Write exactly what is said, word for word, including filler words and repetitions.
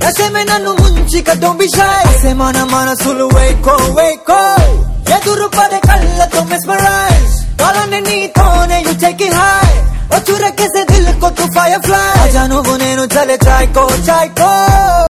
ऐसे में నన్ను ముంచిక don't be shy ऐसे మన మనసులు వేకో వేకో ఎదురు పడే కళ్ళతో mesmerize కాలనే నీతోనే you take it high ओ चुरा कैसे दिल को तू firefly आजा నువ్వు నేను చలే చాయ్కో చాయ్కో